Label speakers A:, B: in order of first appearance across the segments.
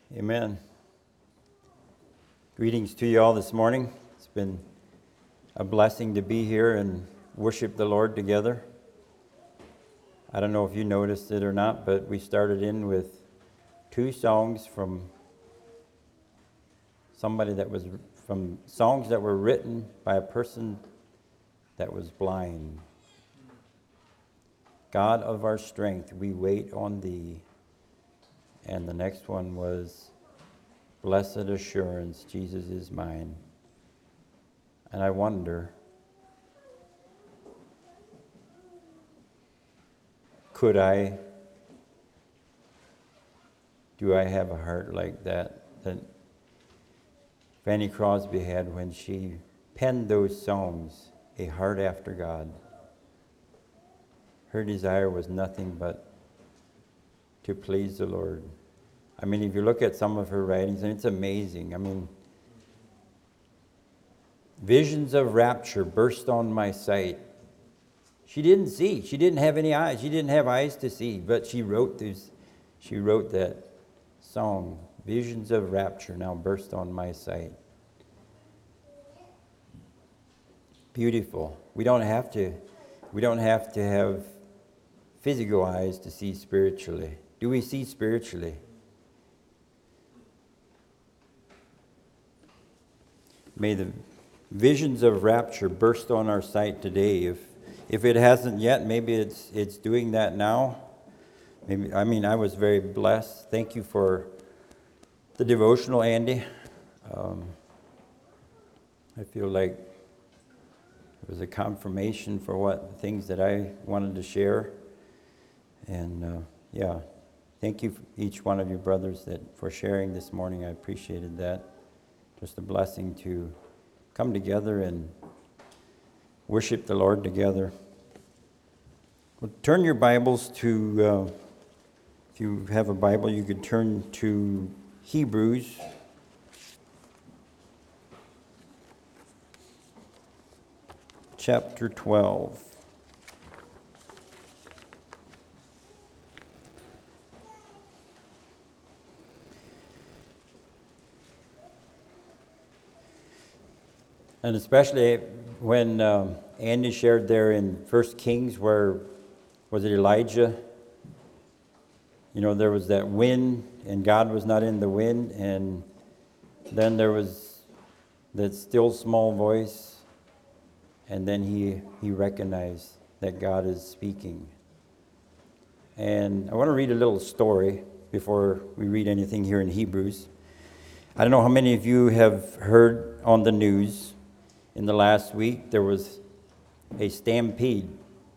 A: Amen. Greetings to you all this morning. It's been a blessing to be here and worship the Lord together. I don't know if you noticed it or not, but we started in with two songs from songs that were written by a person that was blind. God of our strength, we wait on thee. And the next one was Blessed Assurance, Jesus is mine. And I wonder, do I have a heart like that Fanny Crosby had when she penned those songs, A Heart After God? Her desire was nothing but to please the Lord. I mean, if you look at some of her writings, and it's amazing. I mean, visions of rapture burst on my sight. She didn't see. She didn't have any eyes. She didn't have eyes to see, but she wrote that song, Visions of Rapture now burst on my sight. Beautiful. We don't have to have physical eyes to see spiritually. Do we see spiritually? May the visions of rapture burst on our sight today. If it hasn't yet, maybe it's doing that now. I was very blessed. Thank you for the devotional, Andy. I feel like it was a confirmation for what things that I wanted to share. And thank you, each one of you brothers, for sharing this morning. I appreciated that. Just a blessing to come together and worship the Lord together. Well, turn your Bibles to, if you have a Bible, you could turn to Hebrews. Chapter 12. And especially when Andy shared there in 1 Kings, where, was it Elijah? You know, there was that wind, and God was not in the wind, and then there was that still small voice, and then he recognized that God is speaking. And I want to read a little story before we read anything here in Hebrews. I don't know how many of you have heard on the news. In the last week, there was a stampede.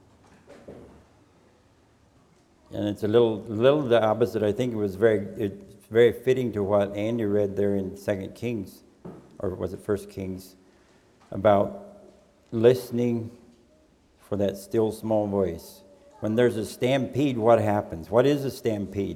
A: And it's a little the opposite. I think it's very fitting to what Andy read there in 2 Kings, or was it 1 Kings, about listening for that still small voice. When there's a stampede, what happens? What is a stampede?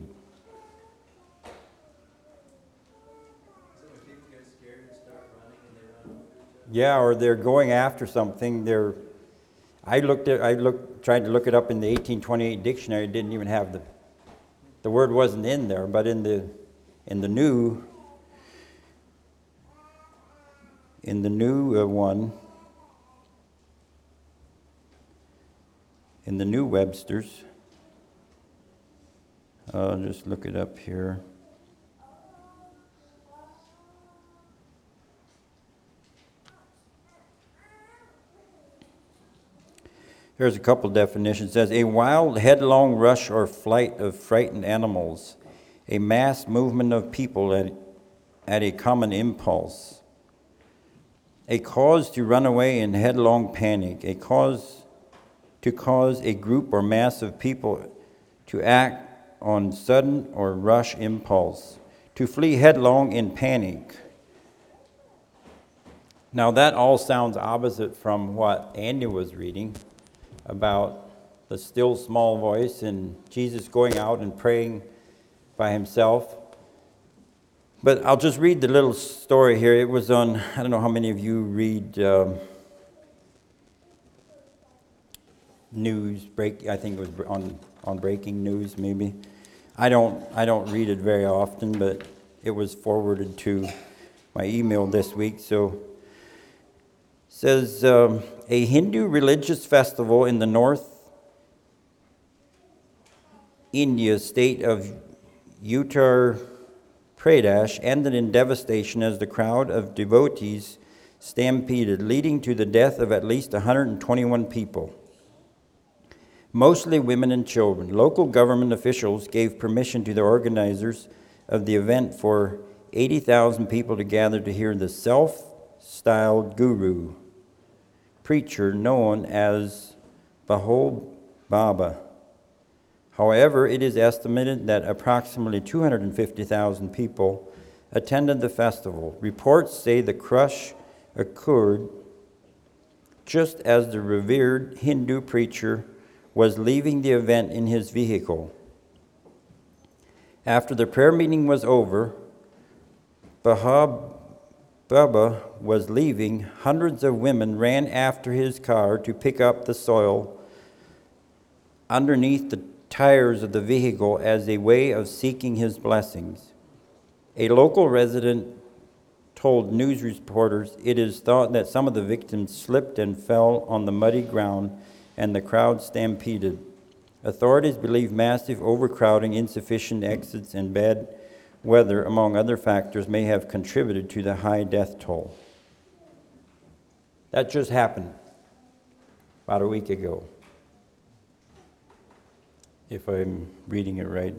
A: Yeah, or they're going after something. Tried to look it up in the 1828 dictionary. It didn't even have the word wasn't in there. But in the new one, in the new Webster's, I'll just look it up here. Here's a couple definitions. It says, a wild, headlong rush or flight of frightened animals, a mass movement of people at a common impulse, a cause to run away in headlong panic, a cause to cause a group or mass of people to act on sudden or rush impulse, to flee headlong in panic. Now that all sounds opposite from what Andy was reading about the still small voice and Jesus going out and praying by himself. But I'll just read the little story here. It was on, I don't know how many of you read I think it was on Breaking News maybe. I don't read it very often, but it was forwarded to my email this week. So it says, a Hindu religious festival in the North India state of Uttar Pradesh ended in devastation as the crowd of devotees stampeded, leading to the death of at least 121 people, mostly women and children. Local government officials gave permission to the organizers of the event for 80,000 people to gather to hear the self-styled guru preacher known as Bhole Baba. However, it is estimated that approximately 250,000 people attended the festival. Reports say the crush occurred just as the revered Hindu preacher was leaving the event in his vehicle. After the prayer meeting was over, Baba was leaving. Hundreds of women ran after his car to pick up the soil underneath the tires of the vehicle as a way of seeking his blessings. A local resident told news reporters it is thought that some of the victims slipped and fell on the muddy ground and the crowd stampeded. Authorities believe massive overcrowding, insufficient exits, and bad weather, among other factors, may have contributed to the high death toll. That just happened about a week ago, if I'm reading it right.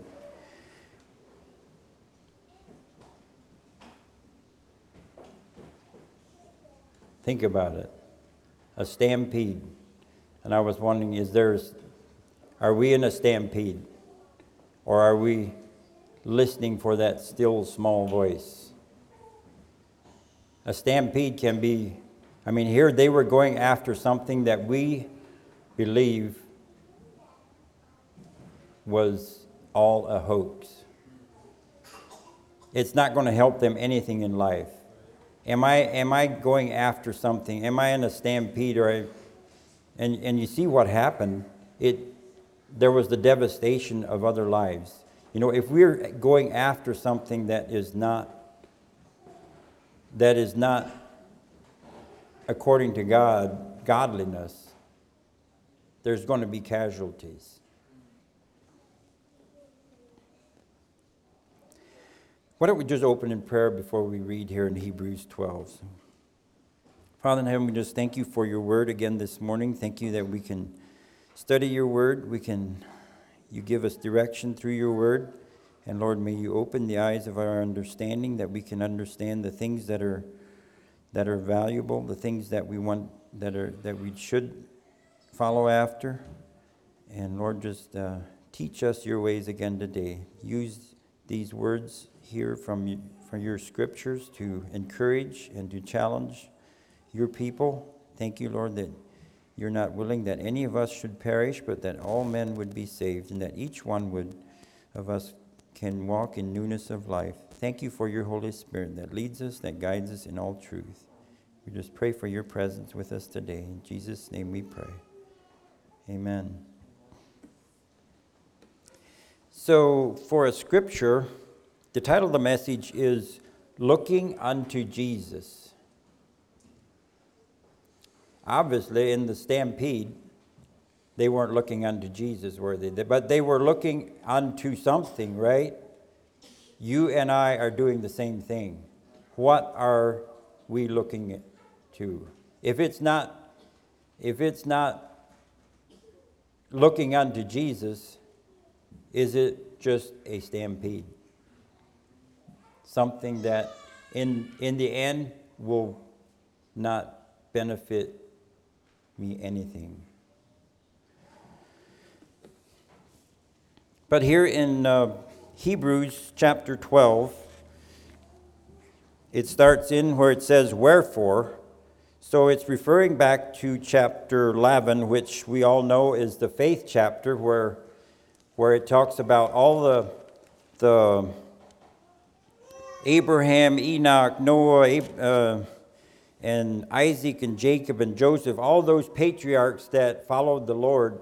A: Think about it. A stampede. And I was wondering, are we in a stampede? Or are we listening for that still small voice? A stampede can be, here they were going after something that we believe was all a hoax. It's not going to help them anything in life. Am I going after something? Am I in a stampede? And you see what happened. There was the devastation of other lives. If we're going after something that is not according to God, godliness, there's going to be casualties. Why don't we just open in prayer before we read here in Hebrews 12. Father in heaven, we just thank you for your word again this morning. Thank you that we can study your word. You give us direction through your word. And Lord, may you open the eyes of our understanding that we can understand the things that are valuable, the things that we want, that we should follow after. And Lord, just teach us your ways again today. Use these words here from your scriptures to encourage and to challenge your people. Thank you, Lord, that you're not willing that any of us should perish, but that all men would be saved, and that each one of us can walk in newness of life. Thank you for your Holy Spirit that leads us, that guides us in all truth. We just pray for your presence with us today. In Jesus' name we pray. Amen. So for a scripture, the title of the message is Looking Unto Jesus. Obviously, in the stampede, they weren't looking unto Jesus, were they? But they were looking unto something, right? You and I are doing the same thing. What are we looking to? If it's not looking unto Jesus, is it just a stampede? Something that in the end will not benefit me anything. But here in Hebrews chapter 12, it starts in where it says, wherefore. So it's referring back to chapter 11, which we all know is the faith chapter, where it talks about all the Abraham, Enoch, Noah, and Isaac and Jacob and Joseph, all those patriarchs that followed the Lord.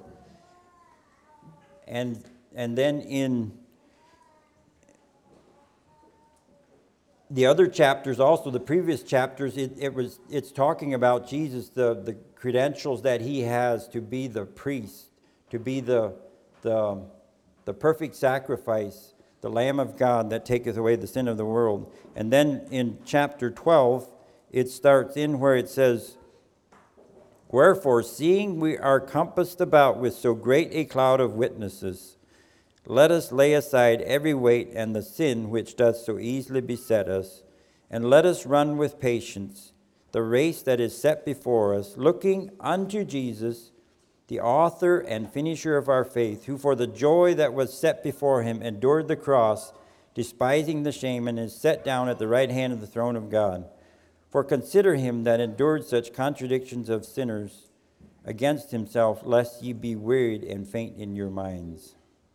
A: And then in the other chapters, also the previous chapters, it's talking about Jesus, the credentials that he has to be the priest, to be the perfect sacrifice, the Lamb of God that taketh away the sin of the world. And then in chapter 12, it starts in where it says, "Wherefore, seeing we are compassed about with so great a cloud of witnesses, let us lay aside every weight and the sin which doth so easily beset us, and let us run with patience the race that is set before us, looking unto Jesus, the author and finisher of our faith, who for the joy that was set before him endured the cross, despising the shame, and is set down at the right hand of the throne of God. For consider him that endured such contradictions of sinners against himself, lest ye be wearied and faint in your minds."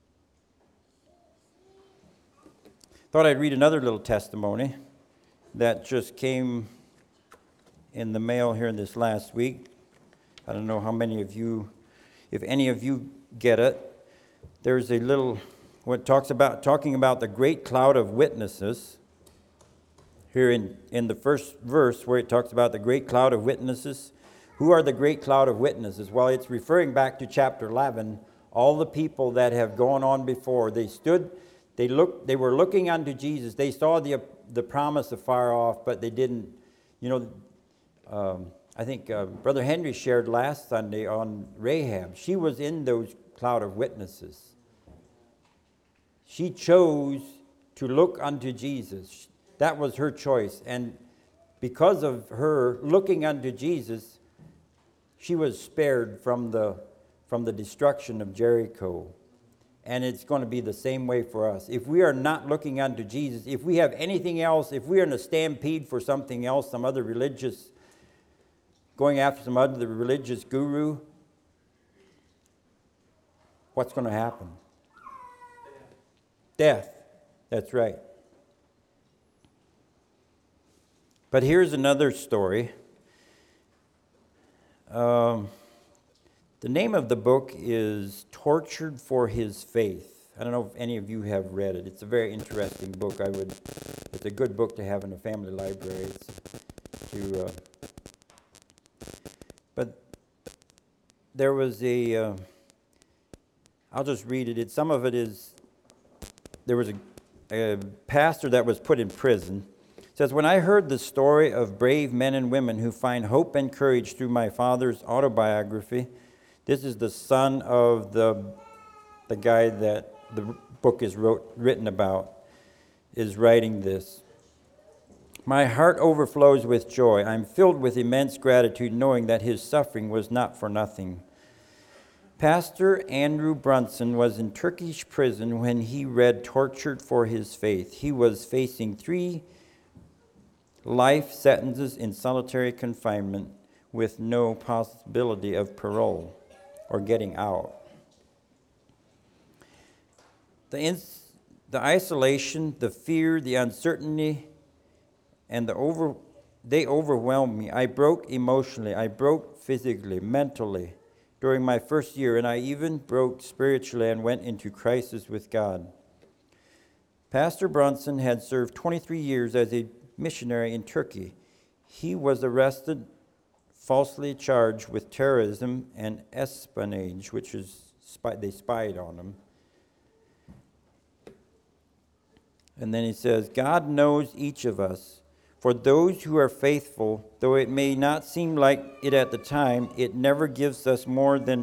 A: Thought I'd read another little testimony that just came in the mail here this last week. I don't know how many of you, if any of you get it. There's a little, talking about the great cloud of witnesses. Here in the first verse where it talks about the great cloud of witnesses. Who are the great cloud of witnesses? Well, it's referring back to chapter 11. All the people that have gone on before, they were looking unto Jesus. They saw the promise afar off, but they didn't, I think Brother Henry shared last Sunday on Rahab. She was in those cloud of witnesses. She chose to look unto Jesus. That was her choice. And because of her looking unto Jesus, she was spared from the destruction of Jericho. And it's going to be the same way for us. If we are not looking unto Jesus, if we have anything else, if we are in a stampede for something else, going after some other religious guru, what's going to happen? Death. That's right. But here's another story. The name of the book is Tortured for His Faith. I don't know if any of you have read it. It's a very interesting book. It's a good book to have in a family library. But there was I'll just read it. Some of it is, there was a pastor that was put in prison. It says, "When I heard the story of brave men and women who find hope and courage through my father's autobiography," this is the son of the guy that the book is written about, is writing this. "My heart overflows with joy. I'm filled with immense gratitude knowing that his suffering was not for nothing. Pastor Andrew Brunson was in Turkish prison when he read Tortured for His Faith. He was facing 3 life sentences in solitary confinement with no possibility of parole or getting out. The isolation, the fear, the uncertainty, and they overwhelmed me. I broke emotionally. I broke physically, mentally during my first year, and I even broke spiritually and went into crisis with God. Pastor Brunson had served 23 years as a missionary in Turkey. He was arrested, falsely charged with terrorism and espionage, which is they spied on him. And then he says, God knows each of us. For those who are faithful, though it may not seem like it at the time, He never gives us more than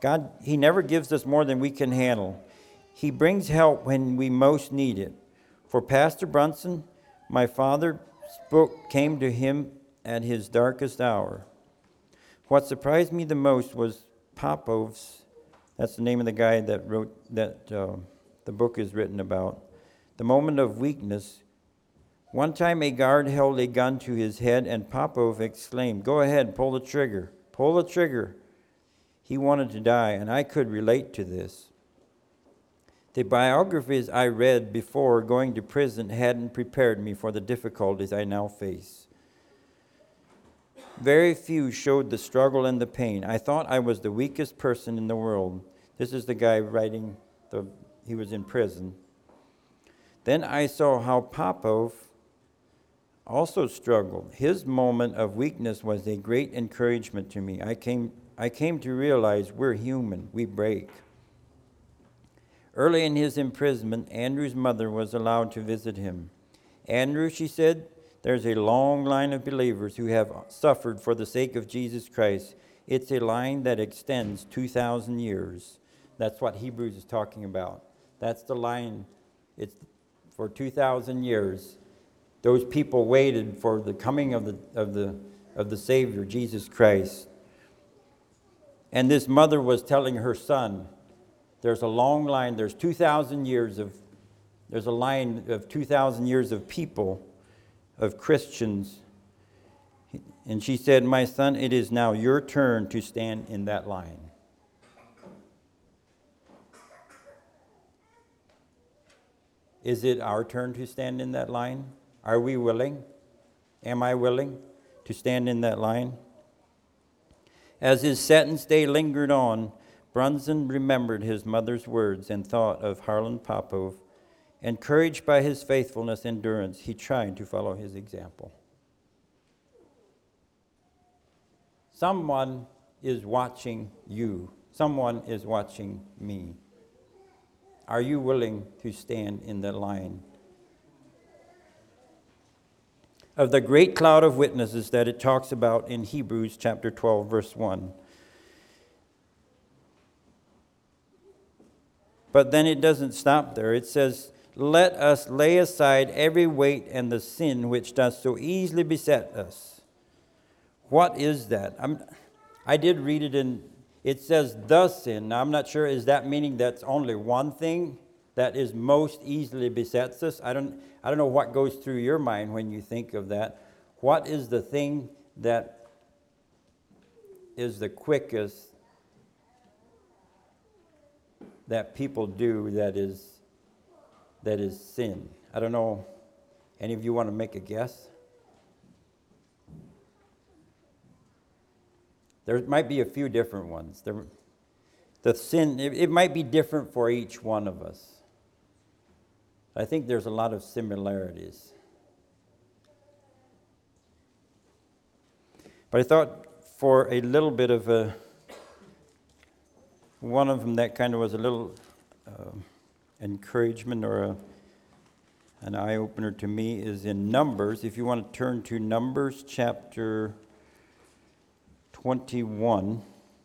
A: we can handle. He brings help when we most need it. For Pastor Brunson, my father's book came to him at his darkest hour. What surprised me the most was Popov's, that's the name of the guy that wrote that the book is written about, the moment of weakness. One time a guard held a gun to his head and Popov exclaimed, "Go ahead, pull the trigger, pull the trigger." He wanted to die, and I could relate to this. The biographies I read before going to prison hadn't prepared me for the difficulties I now face. Very few showed the struggle and the pain. I thought I was the weakest person in the world. This is the guy writing, he was in prison. Then I saw how Popov also struggled. His moment of weakness was a great encouragement to me. I came to realize we're human. We break. Early in his imprisonment, Andrew's mother was allowed to visit him. Andrew, she said, there's a long line of believers who have suffered for the sake of Jesus Christ. It's a line that extends 2,000 years. That's what Hebrews is talking about. That's the line. It's for 2,000 years. Those people waited for the coming of the Savior, Jesus Christ. And this mother was telling her son, there's a long line, there's a line of 2,000 years of people, of Christians. And she said, my son, it is now your turn to stand in that line. Is it our turn to stand in that line? Are we willing? Am I willing to stand in that line? As his sentence day lingered on, Brunson remembered his mother's words and thought of Harlan Popov. Encouraged by his faithfulness and endurance, he tried to follow his example. Someone is watching you. Someone is watching me. Are you willing to stand in the line of the great cloud of witnesses that it talks about in Hebrews chapter 12, verse 1? But then it doesn't stop there. It says, let us lay aside every weight and the sin which does so easily beset us. What is that? I did read it in, it says the sin. Now I'm not sure, is that meaning that's only one thing that is most easily besets us? I don't know what goes through your mind when you think of that. What is the thing that is the quickest that people do that is sin? I don't know. Any of you want to make a guess? There might be a few different ones. The sin, it might be different for each one of us. I think there's a lot of similarities. But I thought for a little bit of one of them that kind of was a little encouragement or an eye-opener to me is in Numbers. If you want to turn to Numbers chapter 21.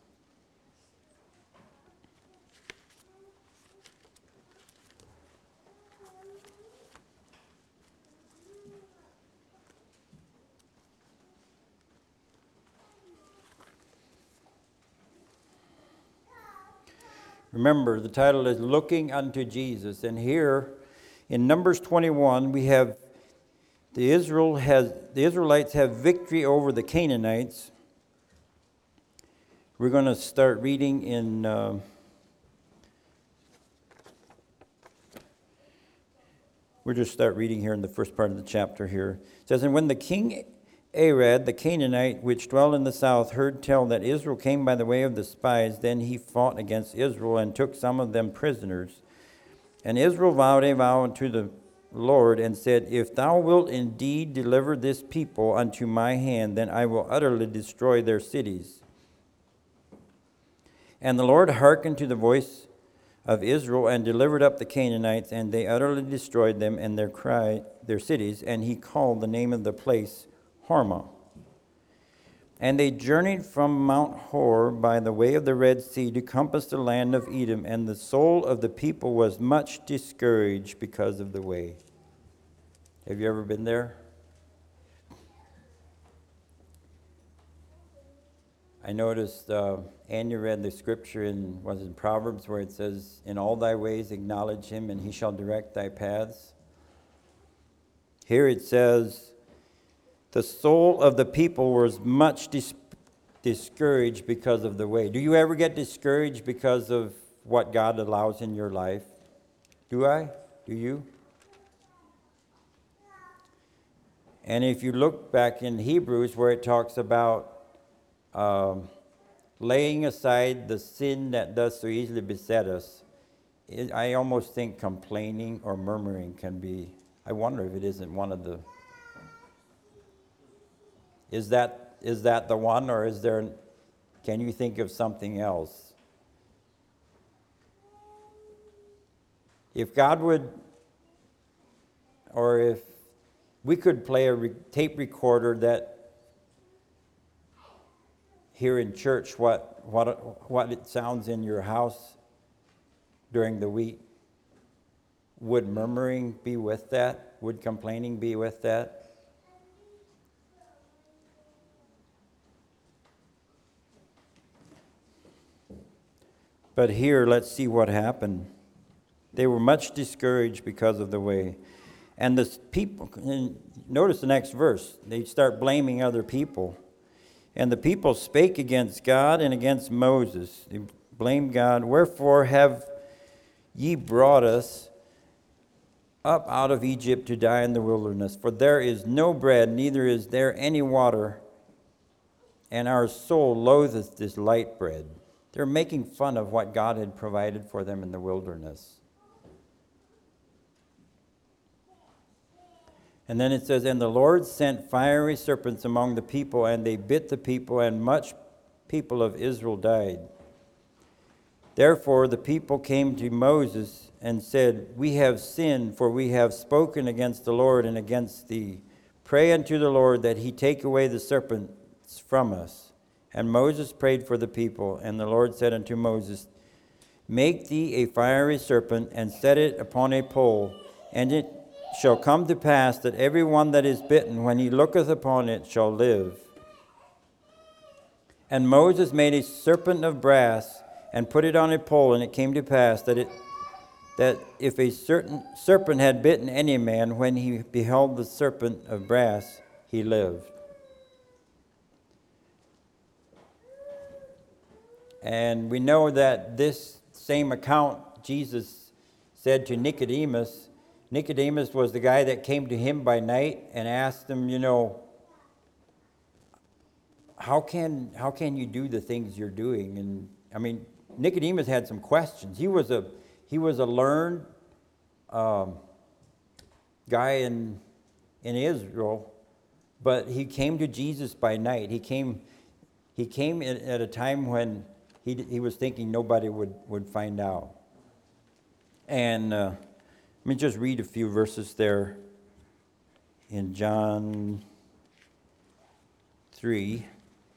A: Remember, the title is Looking Unto Jesus. And here in Numbers 21, we have the Israelites have victory over the Canaanites. We're going to start reading in we'll just start reading here in the first part of the chapter here. It says, and when the king Arad, the Canaanite, which dwelt in the south, heard tell that Israel came by the way of the spies, then he fought against Israel and took some of them prisoners. And Israel vowed a vow unto the Lord and said, if thou wilt indeed deliver this people unto my hand, then I will utterly destroy their cities. And the Lord hearkened to the voice of Israel and delivered up the Canaanites, and they utterly destroyed them and their cities, and he called the name of the place Hormah. And they journeyed from Mount Hor by the way of the Red Sea to compass the land of Edom, and the soul of the people was much discouraged because of the way. Have you ever been there? I noticed Anya read the scripture in Proverbs where it says, in all thy ways acknowledge him and he shall direct thy paths. Here it says, the soul of the people was much discouraged because of the way. Do you ever get discouraged because of what God allows in your life? Do I? Do you? And if you look back in Hebrews where it talks about laying aside the sin that does so easily beset us, I almost think complaining or murmuring can be, I wonder if it isn't one of the Is that the one, or can you think of something else? If God would, or if we could play a tape recorder that here in church, what it sounds in your house during the week, would murmuring be with that? Would complaining be with that? But here, let's see what happened. They were much discouraged because of the way. And the people, and notice the next verse, they start blaming other people. And the people spake against God and against Moses. They blamed God. Wherefore have ye brought us up out of Egypt to die in the wilderness? For there is no bread, neither is there any water, and our soul loatheth this light bread. They're making fun of what God had provided for them in the wilderness. And then it says, and the Lord sent fiery serpents among the people, and they bit the people, and much people of Israel died. Therefore the people came to Moses and said, we have sinned, for we have spoken against the Lord and against thee. Pray unto the Lord that he take away the serpents from us. And Moses prayed for the people, and the Lord said unto Moses, make thee a fiery serpent, and set it upon a pole, and it shall come to pass that every one that is bitten, when he looketh upon it, shall live. And Moses made a serpent of brass, and put it on a pole, and it came to pass that if a certain serpent had bitten any man, when he beheld the serpent of brass, he lived. And we know that this same account Jesus said to Nicodemus. Nicodemus was the guy that came to him by night and asked him, how can you do the things you're doing? And I mean, Nicodemus had some questions. He was a learned guy in Israel, but he came to Jesus by night. He came at a time when he was thinking nobody would find out. And let me just read a few verses there in John 3.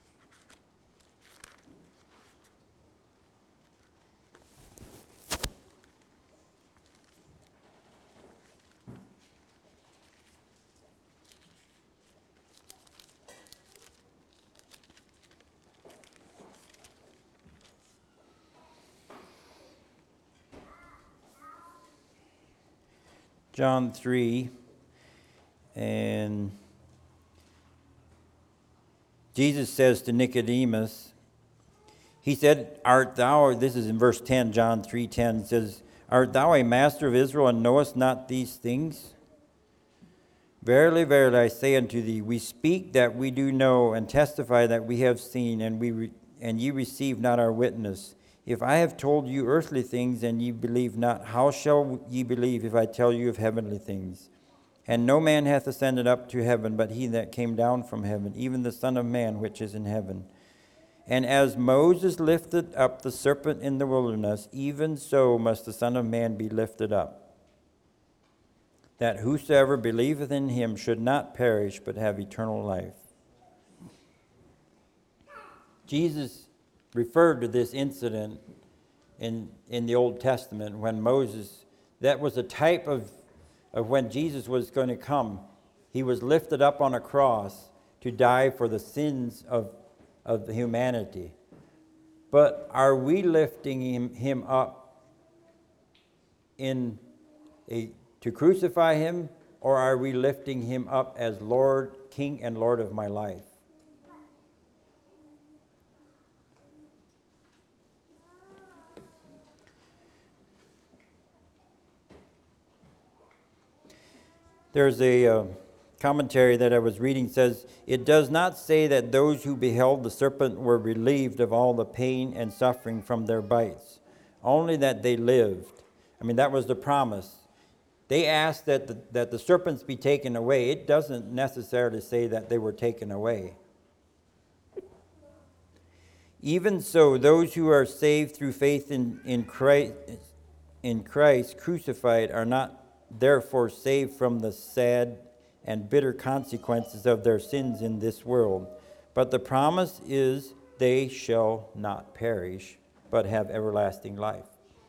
A: John 3, and Jesus says to Nicodemus, he said, art thou, this is in verse 10, John 3:10, says, art thou a master of Israel, and knowest not these things? Verily, verily, I say unto thee, we speak that we do know, and testify that we have seen, and ye receive not our witness. If I have told you earthly things, and ye believe not, how shall ye believe if I tell you of heavenly things? And no man hath ascended up to heaven, but he that came down from heaven, even the Son of Man which is in heaven. And as Moses lifted up the serpent in the wilderness, even so must the Son of Man be lifted up, that whosoever believeth in him should not perish, but have eternal life. Jesus referred to this incident in the Old Testament when Moses, that was a type of when Jesus was going to come. He was lifted up on a cross to die for the sins of humanity. But are we lifting him up to crucify him, or are we lifting him up as Lord, King and Lord of my life? There's a commentary that I was reading says, it does not say that those who beheld the serpent were relieved of all the pain and suffering from their bites, only that they lived. I mean, that was the promise. They asked that the serpents be taken away. It doesn't necessarily say that they were taken away. Even so, those who are saved through faith in Christ crucified are not therefore saved from the sad and bitter consequences of their sins in this world. But the promise is they shall not perish, but have everlasting life.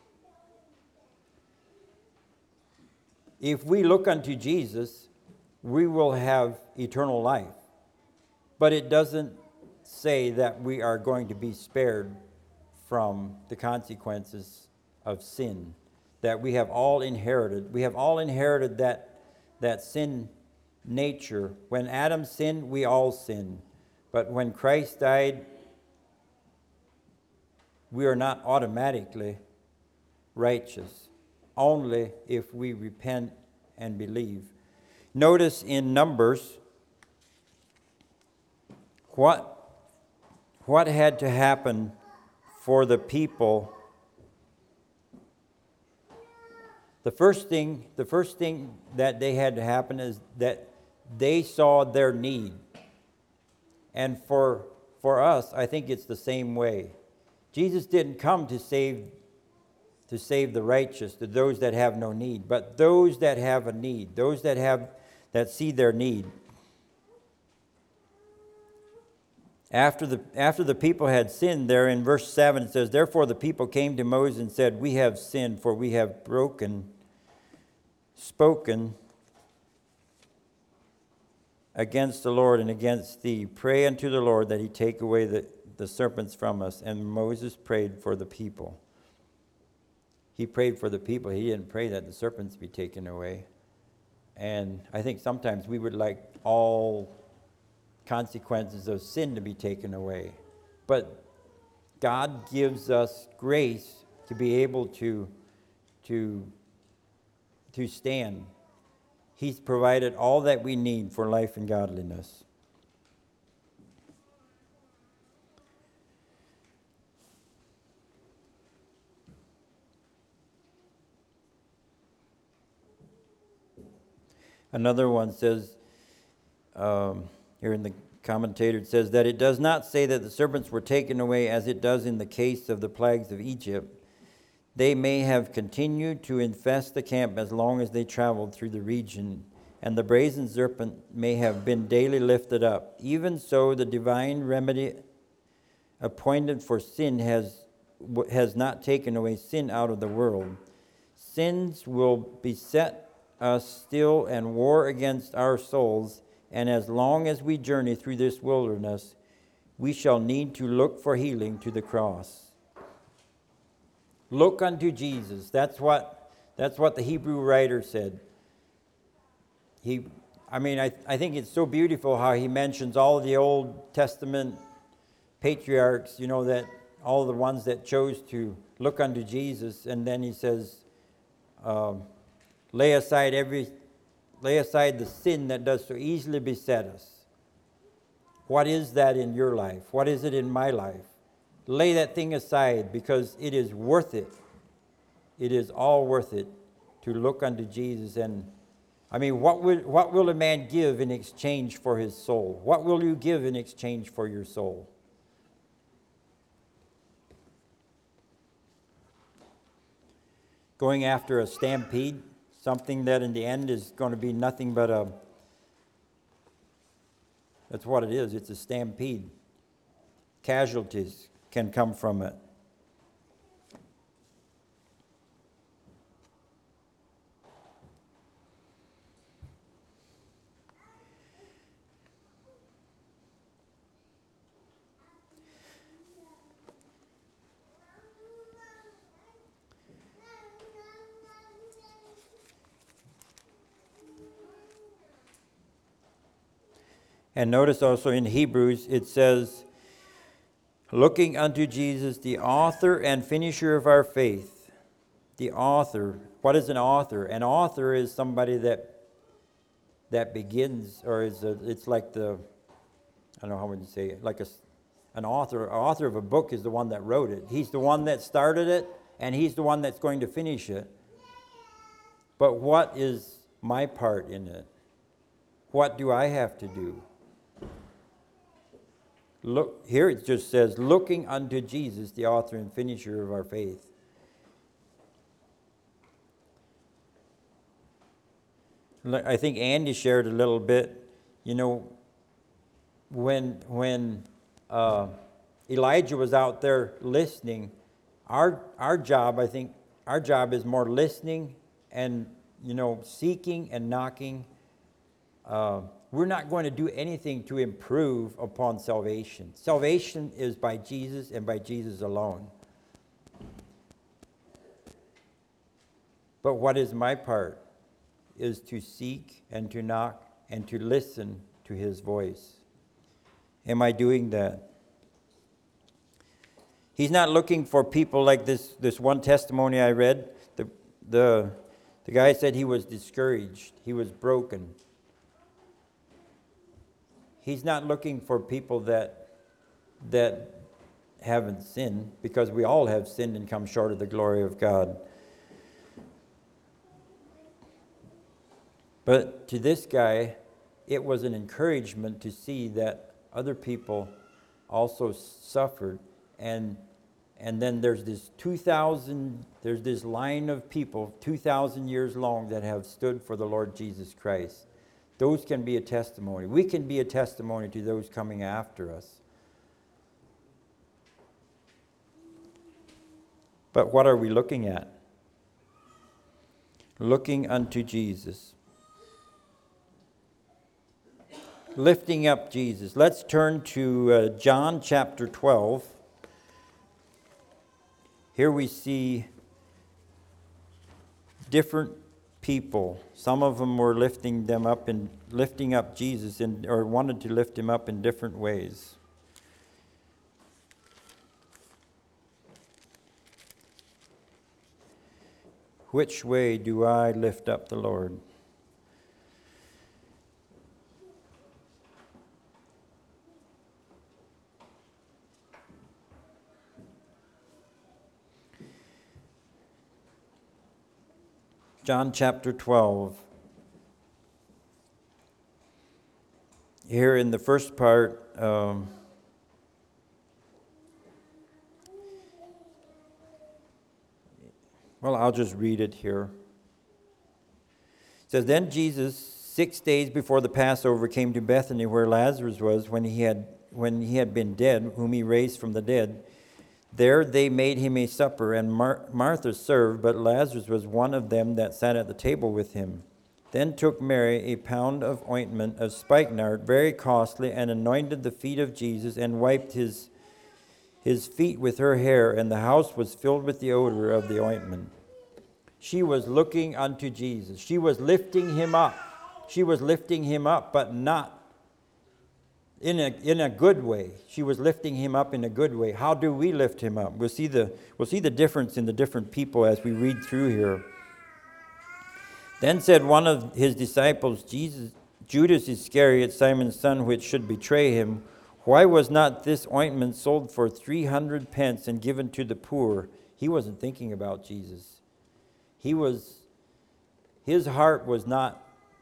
A: If we look unto Jesus, we will have eternal life. But it doesn't say that we are going to be spared from the consequences of sin, that we have all inherited. We have all inherited that sin nature. When Adam sinned, we all sinned. But when Christ died, we are not automatically righteous, only if we repent and believe. Notice in Numbers what had to happen for the people. The first thing that they had to happen is that they saw their need. And for us, I think it's the same way. Jesus didn't come to save the righteous, to those that have no need, but those that have a need, those that see their need. After the people had sinned, there in verse 7 it says, "Therefore the people came to Moses and said, We have sinned, for we have spoken against the Lord and against thee. Pray unto the Lord that he take away the serpents from us." And Moses prayed for the people. He prayed for the people. He didn't pray that the serpents be taken away. And I think sometimes we would like all consequences of sin to be taken away. But God gives us grace to be able to stand. He's provided all that we need for life and godliness. Another one says, here in the commentator, it says that it does not say that the serpents were taken away as it does in the case of the plagues of Egypt. They may have continued to infest the camp as long as they traveled through the region, and the brazen serpent may have been daily lifted up. Even so, the divine remedy appointed for sin has not taken away sin out of the world. Sins will beset us still and war against our souls, and as long as we journey through this wilderness, we shall need to look for healing to the cross. Look unto Jesus. That's what the Hebrew writer said. I think it's so beautiful how he mentions all the Old Testament patriarchs, that all the ones that chose to look unto Jesus, and then he says, lay aside the sin that does so easily beset us. What is that in your life? What is it in my life? Lay that thing aside, because it is worth it. It is all worth it to look unto Jesus. And what will a man give in exchange for his soul? What will you give in exchange for your soul? Going after a stampede, something that in the end is going to be nothing but that's what it is. It's a stampede. Casualties can come from it. And notice also in Hebrews it says, looking unto Jesus, the author and finisher of our faith. The author. What is an author? An author is somebody that begins, or it's like I don't know how would you say it, like an author. An author of a book is the one that wrote it. He's the one that started it, and he's the one that's going to finish it. But what is my part in it? What do I have to do? Look, here it just says, looking unto Jesus, the author and finisher of our faith. I think Andy shared a little bit, when Elijah was out there listening, our job, I think, our job is more listening and, seeking and knocking. We're not going to do anything to improve upon salvation. Salvation is by Jesus and by Jesus alone. But what is my part? Is to seek and to knock and to listen to His voice. Am I doing that? He's not looking for people like this one testimony I read. The guy said he was discouraged. He was broken. He's not looking for people that haven't sinned, because we all have sinned and come short of the glory of God. But to this guy, it was an encouragement to see that other people also suffered, and then there's this line of people 2,000 years long that have stood for the Lord Jesus Christ. Those can be a testimony. We can be a testimony to those coming after us. But what are we looking at? Looking unto Jesus. Lifting up Jesus. Let's turn to John chapter 12. Here we see different people. Some of them were lifting up Jesus, or wanted to lift him up in different ways. Which way do I lift up the Lord? John chapter 12. Here in the first part, well, I'll just read it here. It says, Then Jesus, 6 days before the Passover, came to Bethany, where Lazarus was, when he had been dead, whom he raised from the dead. There they made him a supper, and Martha served, but Lazarus was one of them that sat at the table with him. Then took Mary a pound of ointment of spikenard, very costly, and anointed the feet of Jesus, and wiped his feet with her hair, and the house was filled with the odor of the ointment. She was looking unto Jesus. She was lifting him up. She was lifting him up, but not in a good way. She was lifting him up in a good way. How do we lift him up? We'll see the difference in the different people as we read through here. Then said one of his disciples, Judas Iscariot, Simon's son, which should betray him, Why was not this ointment sold for 300 pence and given to the poor? He wasn't thinking about Jesus. His heart was not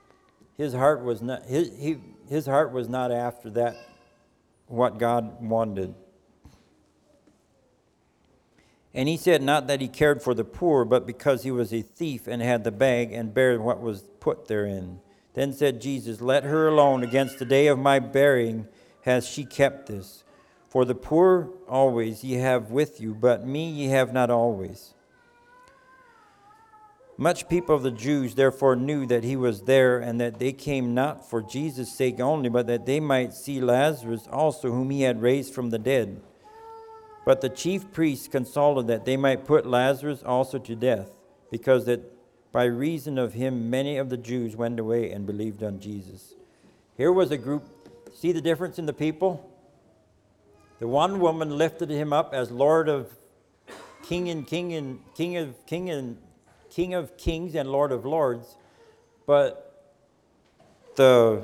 A: after that, what God wanted. And he said not that he cared for the poor, but because he was a thief and had the bag and bare what was put therein. Then said Jesus, Let her alone. Against the day of my burying has she kept this. For the poor always ye have with you, but me ye have not always. Much people of the Jews therefore knew that he was there, and that they came not for Jesus' sake only, but that they might see Lazarus also, whom he had raised from the dead. But the chief priests consulted that they might put Lazarus also to death, because that by reason of him many of the Jews went away and believed on Jesus. Here was a group. See the difference in the people? The one woman lifted him up as Lord of King of Kings and Lord of Lords, but the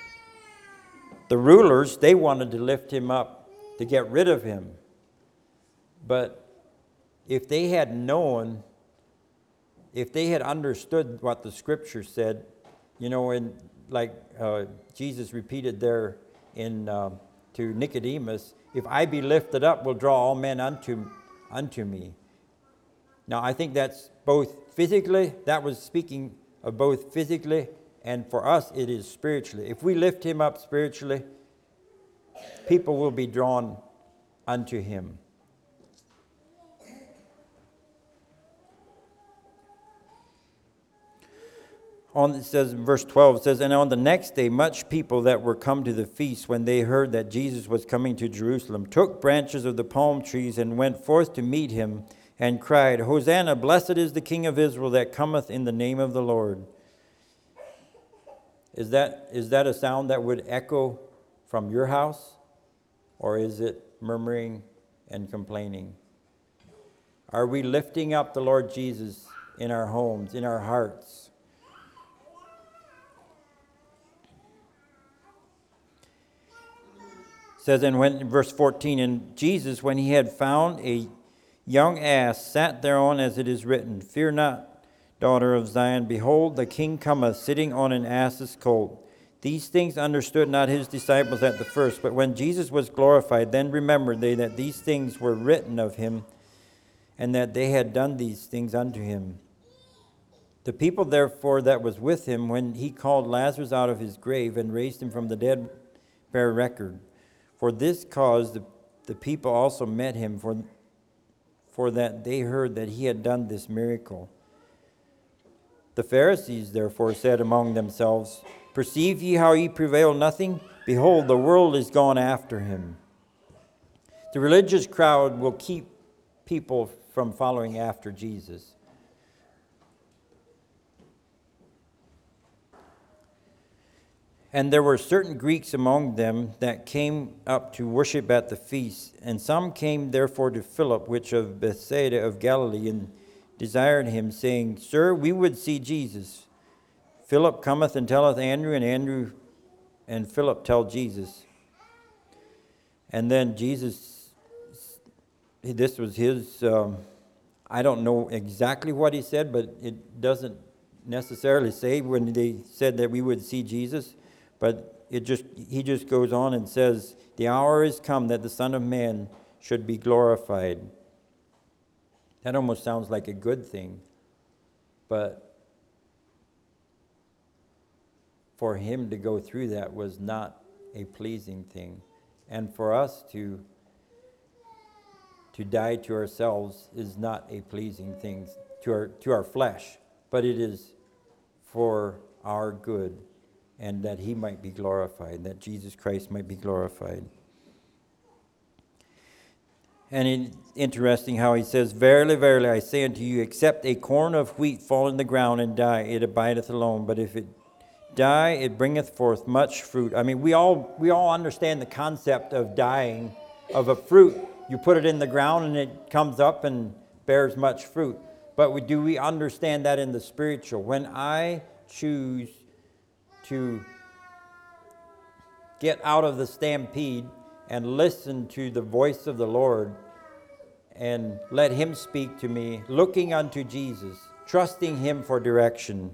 A: rulers, they wanted to lift him up to get rid of him. But if they had known, if they had understood what the Scripture said, and like Jesus repeated there in to Nicodemus, if I be lifted up, will draw all men unto me. Now, I think that's both physically, that was speaking of both physically, and for us it is spiritually. If we lift him up spiritually, people will be drawn unto him. It says in verse 12, it says, and on the next day much people that were come to the feast, when they heard that Jesus was coming to Jerusalem, took branches of the palm trees and went forth to meet him, and cried, Hosanna, blessed is the King of Israel that cometh in the name of the Lord. Is that a sound that would echo from your house? Or is it murmuring and complaining? Are we lifting up the Lord Jesus in our homes, in our hearts? It says in verse 14, and Jesus, when he had found a young ass, sat thereon, as it is written, Fear not, daughter of Zion, behold, the king cometh, sitting on an ass's colt. These things understood not his disciples at the first, but when Jesus was glorified, then remembered they that these things were written of him, and that they had done these things unto him. The people therefore that was with him, when he called Lazarus out of his grave, and raised him from the dead, bear record. For this cause the people also met him, for that they heard that he had done this miracle. The Pharisees therefore said among themselves, Perceive ye how ye prevail nothing? Behold, the world is gone after him. The religious crowd will keep people from following after Jesus. And there were certain Greeks among them that came up to worship at the feast. And some came therefore to Philip, which of Bethsaida of Galilee, and desired him, saying, Sir, we would see Jesus. Philip cometh and telleth Andrew, and Andrew and Philip tell Jesus. And then Jesus, this was his, I don't know exactly what he said, but it doesn't necessarily say when they said that we would see Jesus. But he just goes on and says, the hour is come that the Son of Man should be glorified. That almost sounds like a good thing. But for him to go through that was not a pleasing thing. And for us to die to ourselves is not a pleasing thing to our flesh. But it is for our good, and that he might be glorified, that Jesus Christ might be glorified. And it's interesting how he says, Verily, verily, I say unto you, except a corn of wheat fall in the ground and die, it abideth alone. But if it die, it bringeth forth much fruit. I mean, we all understand the concept of dying of a fruit. You put it in the ground and it comes up and bears much fruit. But do we understand that in the spiritual? When I choose to get out of the stampede and listen to the voice of the Lord and let him speak to me, looking unto Jesus, trusting him for direction.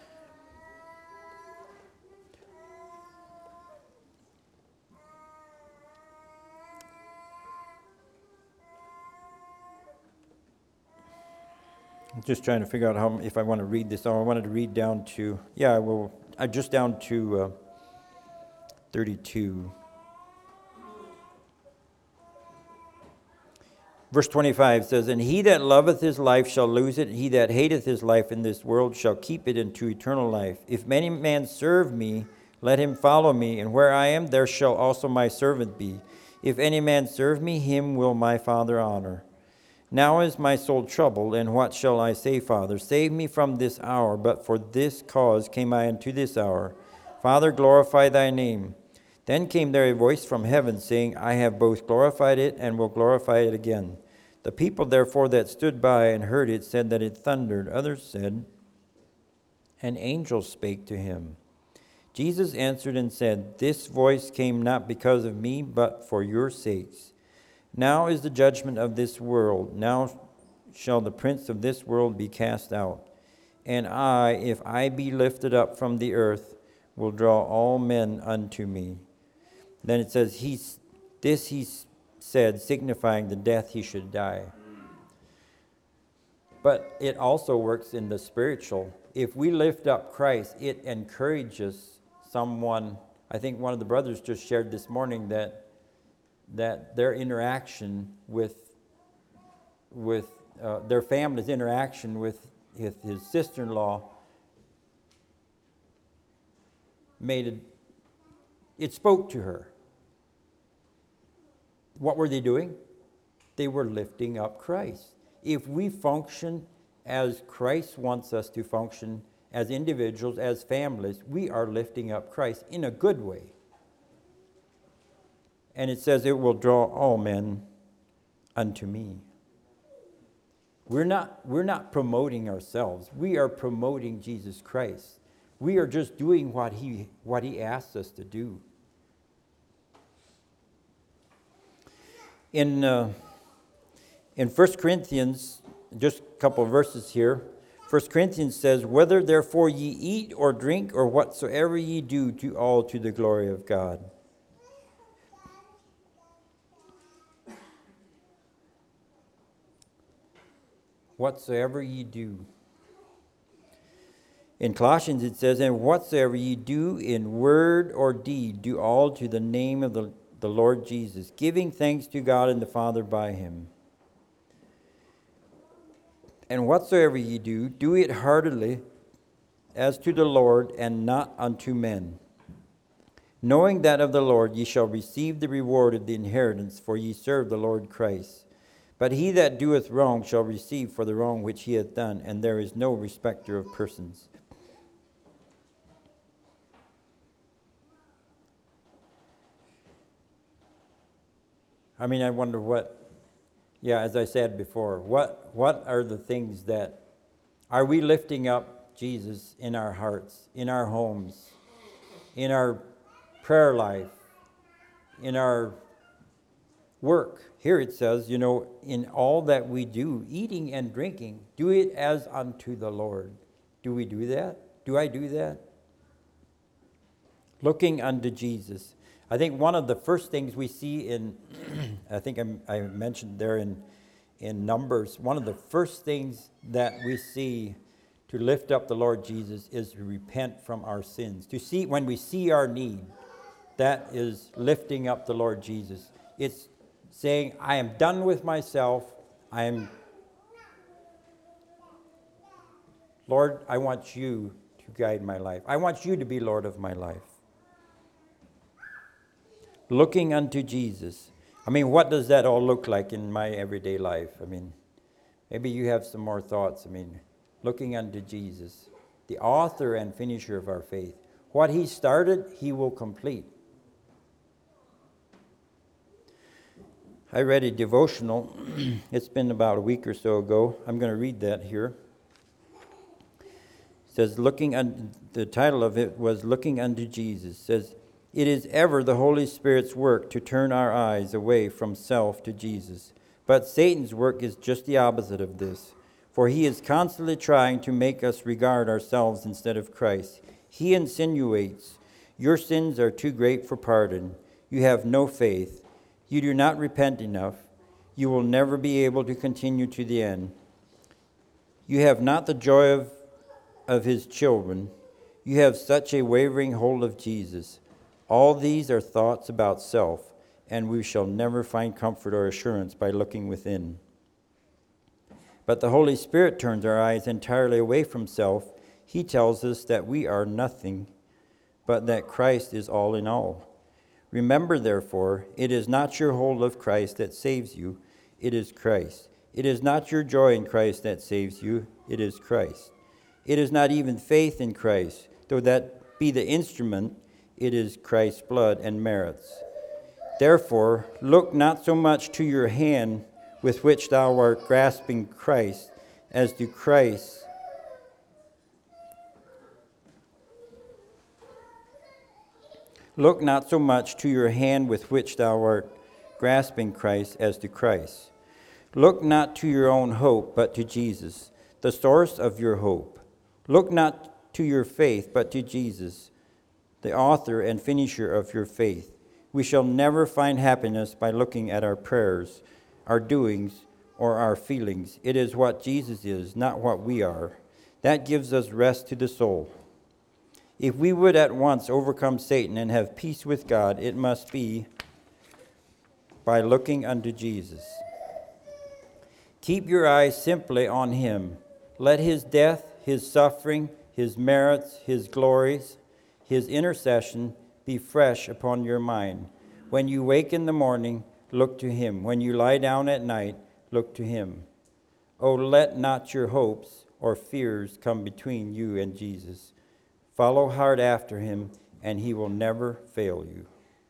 A: I'm just trying to figure out if I want to read this. I wanted to read down to, just down to 32. Verse 25 says, And he that loveth his life shall lose it, and he that hateth his life in this world shall keep it into eternal life. If any man serve me, let him follow me, and where I am, there shall also my servant be. If any man serve me, him will my Father honor. Now is my soul troubled, and what shall I say, Father? Save me from this hour, but for this cause came I unto this hour. Father, glorify thy name. Then came there a voice from heaven, saying, I have both glorified it, and will glorify it again. The people therefore that stood by and heard it said that it thundered. Others said, An angel spake to him. Jesus answered and said, This voice came not because of me, but for your sakes. Now is the judgment of this world. Now shall the prince of this world be cast out. And I, if I be lifted up from the earth, will draw all men unto me. Then it says, This he said, signifying the death he should die. But it also works in the spiritual. If we lift up Christ, it encourages someone. I think one of the brothers just shared this morning that their interaction with their family's interaction with his sister-in-law it spoke to her. What were they doing? They were lifting up Christ. If we function as Christ wants us to function, as individuals, as families, we are lifting up Christ in a good way. And it says it will draw all men unto me. We're not promoting ourselves. We are promoting Jesus Christ. We are just doing what he asks us to do. In 1 Corinthians, just a couple of verses here, 1 Corinthians says, whether therefore ye eat or drink or whatsoever ye do, do all to the glory of God. Whatsoever ye do. In Colossians it says, and whatsoever ye do in word or deed, do all to the name of the Lord Jesus, giving thanks to God and the Father by him. And whatsoever ye do, do it heartily as to the Lord and not unto men, knowing that of the Lord ye shall receive the reward of the inheritance, for ye serve the Lord Christ. But he that doeth wrong shall receive for the wrong which he hath done, and there is no respecter of persons. I mean, I wonder as I said before, what are the things that, are we lifting up Jesus in our hearts, in our homes, in our prayer life, in our work? Here it says, in all that we do, eating and drinking, do it as unto the Lord. Do we do that? Do I do that? Looking unto Jesus. I think one of the first things we see in, I think I mentioned there in Numbers, one of the first things that we see to lift up the Lord Jesus is to repent from our sins. To see, when we see our need, that is lifting up the Lord Jesus. It's saying, I am done with myself. Lord, I want you to guide my life. I want you to be Lord of my life. Looking unto Jesus. I mean, what does that all look like in my everyday life? I mean, maybe you have some more thoughts. I mean, looking unto Jesus, the author and finisher of our faith. What he started, he will complete. I read a devotional. It's been about a week or so ago. I'm going to read that here. It says, the title of it was Looking Unto Jesus. It says, it is ever the Holy Spirit's work to turn our eyes away from self to Jesus. But Satan's work is just the opposite of this. For he is constantly trying to make us regard ourselves instead of Christ. He insinuates, your sins are too great for pardon. You have no faith. You do not repent enough. You will never be able to continue to the end. You have not the joy of his children. You have such a wavering hold of Jesus. All these are thoughts about self, and we shall never find comfort or assurance by looking within. But the Holy Spirit turns our eyes entirely away from self. He tells us that we are nothing, but that Christ is all in all. Remember, therefore, it is not your hold of Christ that saves you, it is Christ. It is not your joy in Christ that saves you, it is Christ. It is not even faith in Christ, though that be the instrument, it is Christ's blood and merits. Therefore, look not so much to your hand with which thou art grasping Christ, as to Christ. Look not so much to your hand with which thou art grasping Christ, as to Christ. Look not to your own hope, but to Jesus, the source of your hope. Look not to your faith, but to Jesus, the author and finisher of your faith. We shall never find happiness by looking at our prayers, our doings, or our feelings. It is what Jesus is, not what we are. That gives us rest to the soul. If we would at once overcome Satan and have peace with God, it must be by looking unto Jesus. Keep your eyes simply on him. Let his death, his suffering, his merits, his glories, his intercession be fresh upon your mind. When you wake in the morning, look to him. When you lie down at night, look to him. Oh, let not your hopes or fears come between you and Jesus. Follow hard after him, and he will never fail you.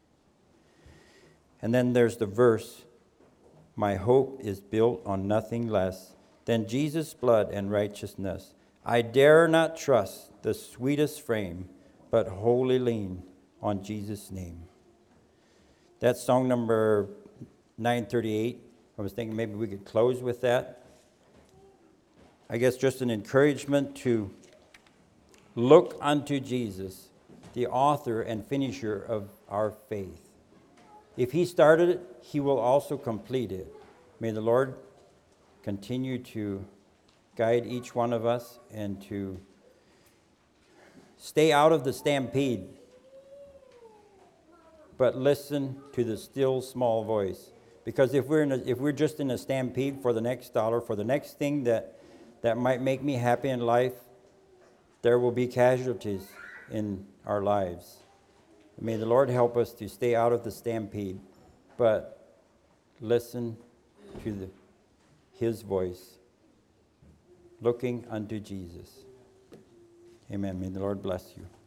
A: And then there's the verse, my hope is built on nothing less than Jesus' blood and righteousness. I dare not trust the sweetest frame, but wholly lean on Jesus' name. That's song number 938. I was thinking maybe we could close with that. I guess just an encouragement to look unto Jesus, the author and finisher of our faith. If he started it, he will also complete it. May the Lord continue to guide each one of us and to stay out of the stampede, but listen to the still small voice. Because if we're just in a stampede for the next dollar, for the next thing that might make me happy in life, there will be casualties in our lives. May the Lord help us to stay out of the stampede, but listen to his voice, looking unto Jesus. Amen. May the Lord bless you.